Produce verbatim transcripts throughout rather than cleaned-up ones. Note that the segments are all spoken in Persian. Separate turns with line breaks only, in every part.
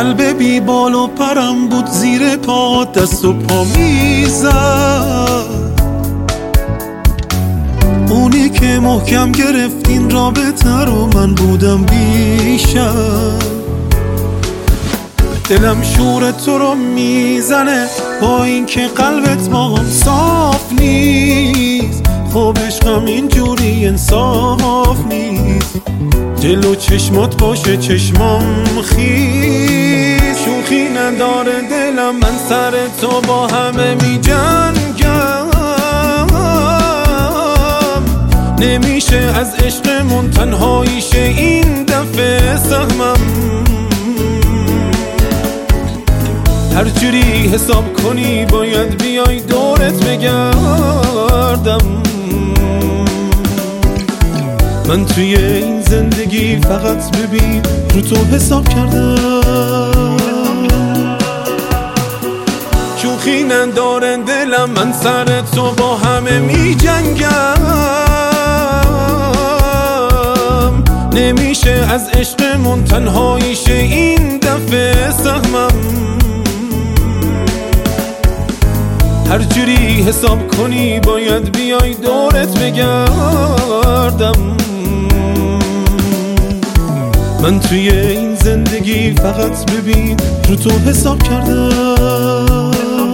قلب بی بال و پرم بود زیر پا، دست و پا میزد. اونی که محکم گرفت این رابطه رو من بودم بیشتر. دلم شور تو رو میزنه با این که قلبت با هم صاف نیست. خب عشقم اینجوری انصاف نیست. جلو چشمات باشه چشمام خیز. شوخی نداره دلم من سر تو با همه می جنگم. نمیشه از عشقمون تنهاییشه این دفعه سهمم. هر جوری حساب کنی باید بیای دورت بگردم. من توی این زندگی فقط ببین رو تو حساب کردم. شوخی نداره دلم من سر تو با همه می جنگم. نمیشه از عشقمون تنهاییشه این دفعه سهمم. هر جوری حساب کنی باید بیای دورت بگردم. من توی این زندگی فقط ببین رو تو حساب کردم.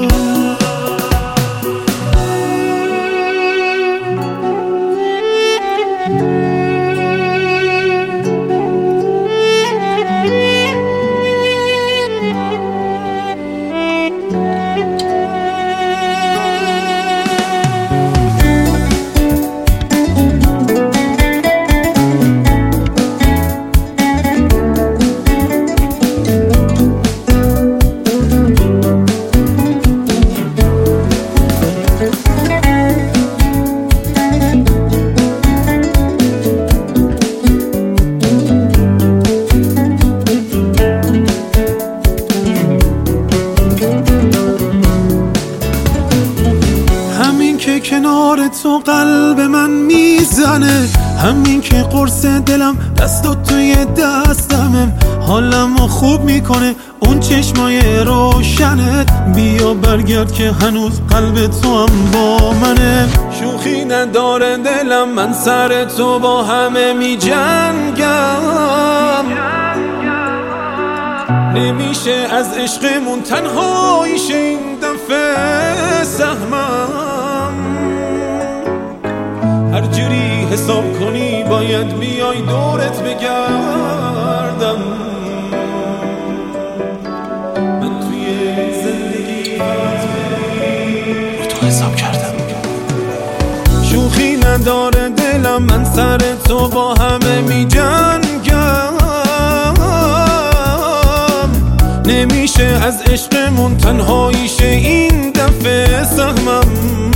که کنار تو قلب من میزنه، همین که قرص دلم دستات توی دستمه. حالمو خوب میکنه اون چشمای روشنت. بیا برگرد که هنوز قلب تو هم با منه. شوخی نداره دلم من سر تو با همه میجنگم. نمیشه از عشقمون تنهاییشه این دفعه سهمم. هر جوری حساب کنی باید بیای دورت بگردم. من توی زندگی رو تو حساب کردم. شوخی نداره دلم من سر تو با همه می جنگم. نمیشه از عشقمون تنهاییشه این دفعه سهمم.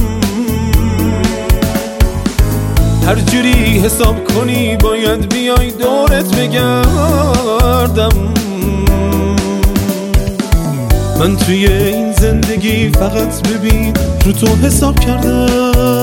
هر جوری حساب کنی باید بیای دورت بگردم. من توی این زندگی فقط ببین رو تو حساب کردم.